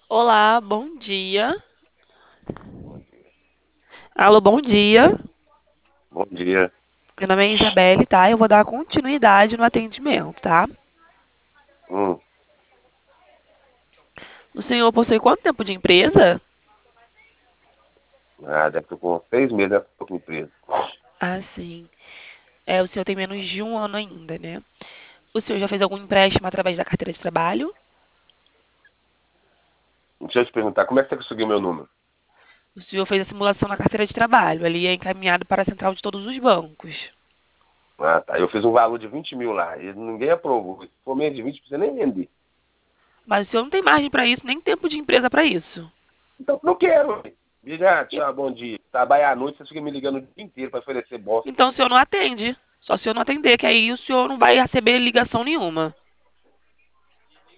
Olá, bom dia. Bom dia. Alô, bom dia. Bom dia. Meu nome é Isabelle, tá? Eu vou dar continuidade no atendimento, tá? Hum, O senhor possui quanto tempo de empresa? deve ter com 6 meses nessa outra empresa. Ah, sim. O senhor tem menos de um ano ainda, né? O senhor já fez algum empréstimo através da carteira de trabalho? Deixa eu te perguntar, como é que você conseguiu meu número? O senhor fez a simulação na carteira de trabalho. Ali é encaminhado para a central de todos os bancos. Ah, tá. Eu fiz um valor de 20 mil lá e ninguém aprovou. Se for menos de 20, não precisa nem vender. Mas o senhor não tem margem para isso, nem tempo de empresa para isso. Então, não quero. Liga, tchau, bom dia. Trabalha à noite, você fica me ligando o dia inteiro para oferecer bosta. Então o senhor não atende. Só se o senhor não atender, que aí o senhor não vai receber ligação nenhuma.